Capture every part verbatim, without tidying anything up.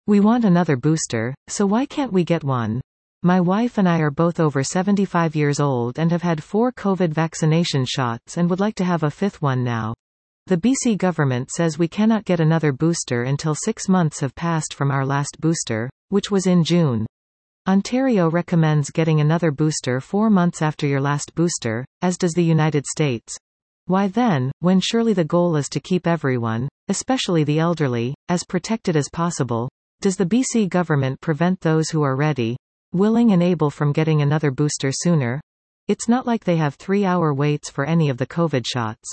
We want another booster, so why can't we get one? My wife and I are both over seventy-five years old and have had four COVID vaccination shots and would like to have a fifth one now. The B C government says we cannot get another booster until six months have passed from our last booster, which was in June. Ontario recommends getting another booster four months after your last booster, as does the United States. Why then, when surely the goal is to keep everyone, especially the elderly, as protected as possible, does the B C government prevent those who are ready, willing and able from getting another booster sooner? It's not like they have three-hour waits for any of the COVID shots.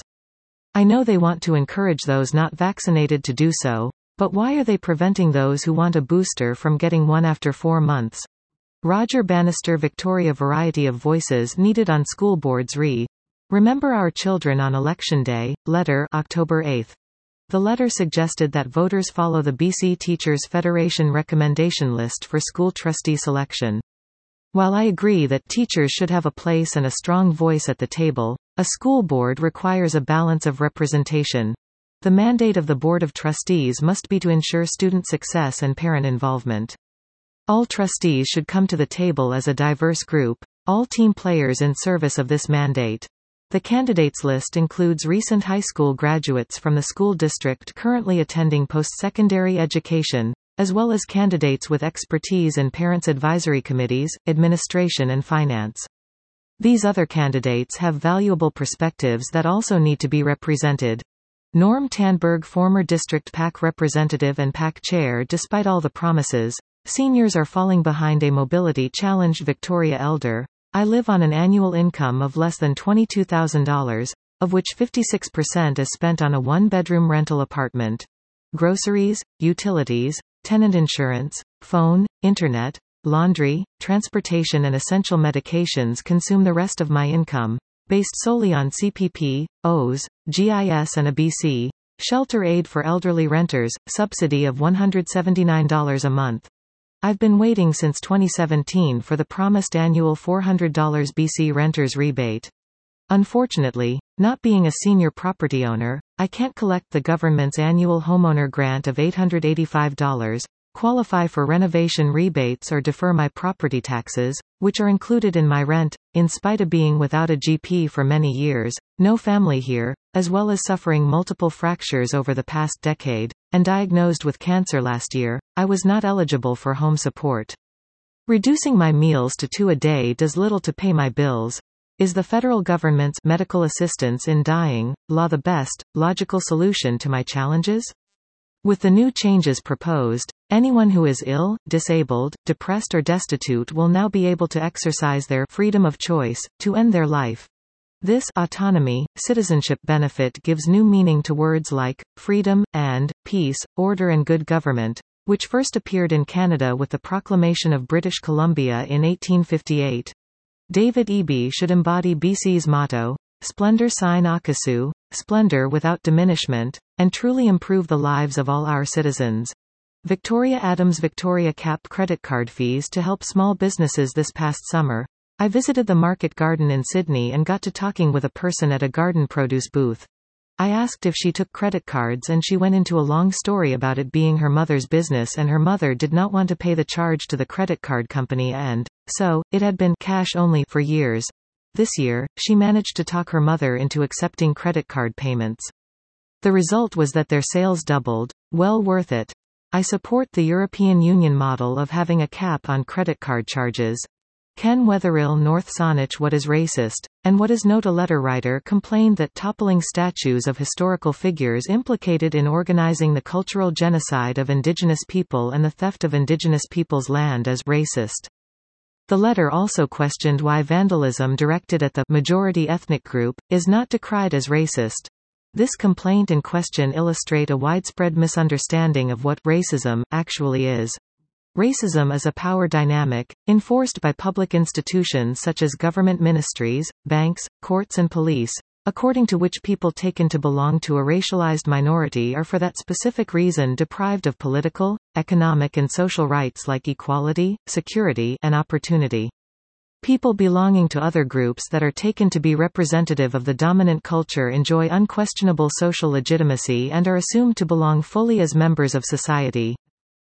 I know they want to encourage those not vaccinated to do so, but why are they preventing those who want a booster from getting one after four months? Roger Bannister Victoria Variety of Voices needed on school boards re. Remember Our Children on Election Day, letter October eighth. The letter suggested that voters follow the B C Teachers Federation recommendation list for school trustee selection. While I agree that teachers should have a place and a strong voice at the table, a school board requires a balance of representation. The mandate of the Board of Trustees must be to ensure student success and parent involvement. All trustees should come to the table as a diverse group, all team players in service of this mandate. The candidates list includes recent high school graduates from the school district currently attending post-secondary education, as well as candidates with expertise in parents' advisory committees, administration and finance. These other candidates have valuable perspectives that also need to be represented. Norm Tanberg, former district PAC representative and PAC chair. Despite all the promises, seniors are falling behind. A mobility-challenged Victoria elder. I live on an annual income of less than twenty-two thousand dollars, of which fifty-six percent is spent on a one-bedroom rental apartment. Groceries, utilities, tenant insurance, phone, internet, laundry, transportation and essential medications consume the rest of my income, based solely on C P P, O S, G I S and a B C, shelter aid for elderly renters, subsidy of one hundred seventy-nine dollars a month. I've been waiting since twenty seventeen for the promised annual four hundred dollars B C renters rebate. Unfortunately, not being a senior property owner, I can't collect the government's annual homeowner grant of eight hundred eighty-five dollars, qualify for renovation rebates or defer my property taxes, which are included in my rent, in spite of being without a G P for many years, no family here, as well as suffering multiple fractures over the past decade, and diagnosed with cancer last year. I was not eligible for home support. Reducing my meals to two a day does little to pay my bills. Is the federal government's medical assistance in dying law the best, logical solution to my challenges? With the new changes proposed, anyone who is ill, disabled, depressed or destitute will now be able to exercise their freedom of choice to end their life. This autonomy, citizenship benefit gives new meaning to words like freedom and peace, order and good government, which first appeared in Canada with the Proclamation of British Columbia in eighteen fifty-eight. David Eby should embody B C's motto, Splendor sine Akasu, splendor without diminishment, and truly improve the lives of all our citizens. Victoria Adams Victoria capped credit card fees to help small businesses. This past summer, I visited the Market Garden in Sydney and got to talking with a person at a garden produce booth. I asked if she took credit cards and she went into a long story about it being her mother's business and her mother did not want to pay the charge to the credit card company and, so, it had been cash only for years. This year, she managed to talk her mother into accepting credit card payments. The result was that their sales doubled. Well worth it. I support the European Union model of having a cap on credit card charges. Ken Wetherill North Saanich. What is racist, and what is note? A letter writer complained that toppling statues of historical figures implicated in organizing the cultural genocide of Indigenous people and the theft of Indigenous people's land as racist. The letter also questioned why vandalism directed at the majority ethnic group is not decried as racist. This complaint and question illustrate a widespread misunderstanding of what racism actually is. Racism is a power dynamic, enforced by public institutions such as government ministries, banks, courts and police, according to which people taken to belong to a racialized minority are for that specific reason deprived of political, economic and social rights like equality, security and opportunity. People belonging to other groups that are taken to be representative of the dominant culture enjoy unquestionable social legitimacy and are assumed to belong fully as members of society.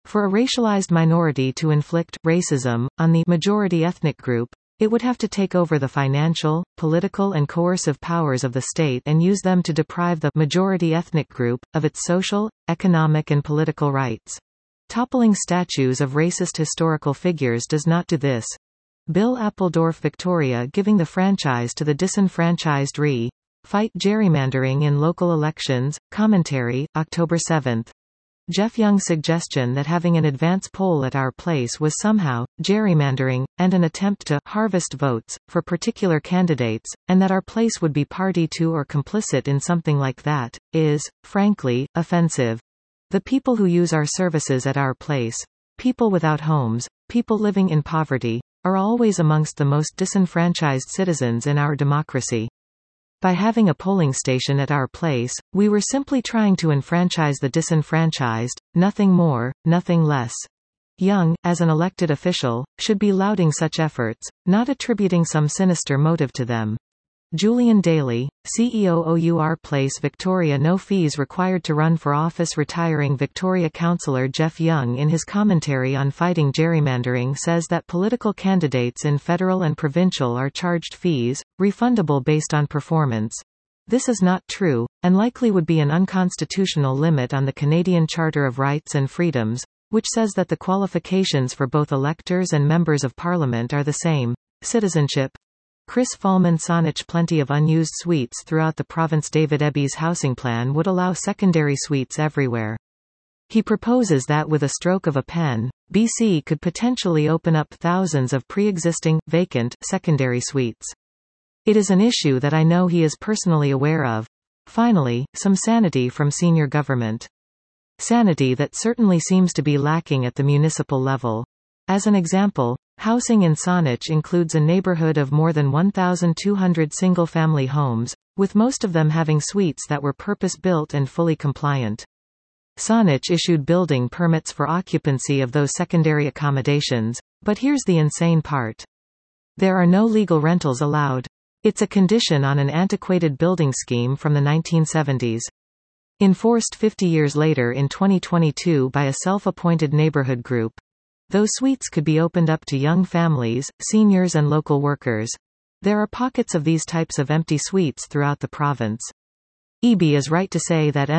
For a racialized minority to inflict racism on the majority ethnic group, it would have to take over the financial, political and coercive powers of the state and use them to deprive the majority ethnic group of its social, economic and political rights. Toppling statues of racist historical figures does not do this. Bill Appledorf Victoria giving the franchise to the disenfranchised re. Fight gerrymandering in local elections. Commentary, October seventh. Jeff Young's suggestion that having an advance poll at our place was somehow gerrymandering, and an attempt to harvest votes for particular candidates, and that our place would be party to or complicit in something like that, is, frankly, offensive. The people who use our services at our place, people without homes, people living in poverty, are always amongst the most disenfranchised citizens in our democracy. By having a polling station at our place, we were simply trying to enfranchise the disenfranchised, nothing more, nothing less. Young, as an elected official, should be lauding such efforts, not attributing some sinister motive to them. Julian Daly, C E O of Our Place Victoria. No fees required to run for office. Retiring Victoria councillor Jeff Young in his commentary on fighting gerrymandering says that political candidates in federal and provincial are charged fees, refundable based on performance. This is not true, and likely would be an unconstitutional limit on the Canadian Charter of Rights and Freedoms, which says that the qualifications for both electors and members of parliament are the same. Citizenship. Chris Fallman Saanich. Plenty of unused suites throughout the province. David Eby housing plan would allow secondary suites everywhere. He proposes that with a stroke of a pen, B C could potentially open up thousands of pre-existing, vacant, secondary suites. It is an issue that I know he is personally aware of. Finally, some sanity from senior government. Sanity that certainly seems to be lacking at the municipal level. As an example, housing in Saanich includes a neighborhood of more than one thousand two hundred single-family homes, with most of them having suites that were purpose-built and fully compliant. Saanich issued building permits for occupancy of those secondary accommodations, but here's the insane part. There are no legal rentals allowed. It's a condition on an antiquated building scheme from the nineteen seventies. Enforced fifty years later in twenty twenty-two by a self-appointed neighborhood group. Those suites could be opened up to young families, seniors and local workers. There are pockets of these types of empty suites throughout the province. Eby is right to say that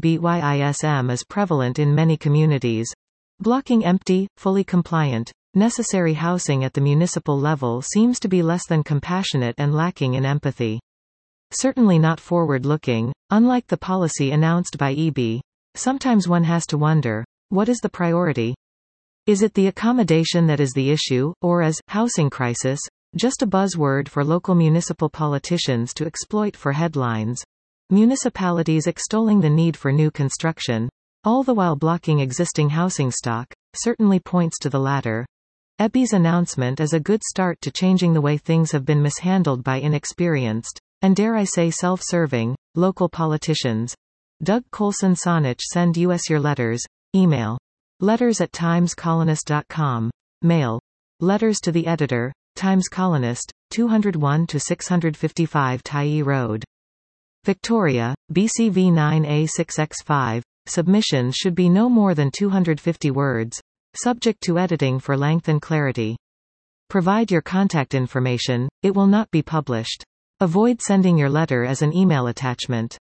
NIMBYISM is prevalent in many communities. Blocking empty, fully compliant, necessary housing at the municipal level seems to be less than compassionate and lacking in empathy. Certainly not forward-looking, unlike the policy announced by Eby. Sometimes one has to wonder, what is the priority? Is it the accommodation that is the issue, or is housing crisis just a buzzword for local municipal politicians to exploit for headlines? Municipalities extolling the need for new construction, all the while blocking existing housing stock, certainly points to the latter. Eby's announcement is a good start to changing the way things have been mishandled by inexperienced, and dare I say self-serving, local politicians. Doug Colson. Saanich. Send us your letters. Email. Letters at times colonist dot com. Mail. Letters to the editor, Times Colonist, two oh one to six fifty-five Tyee Road. Victoria, B C V nine A six X five. Submissions should be no more than two hundred fifty words. Subject to editing for length and clarity. Provide your contact information, it will not be published. Avoid sending your letter as an email attachment.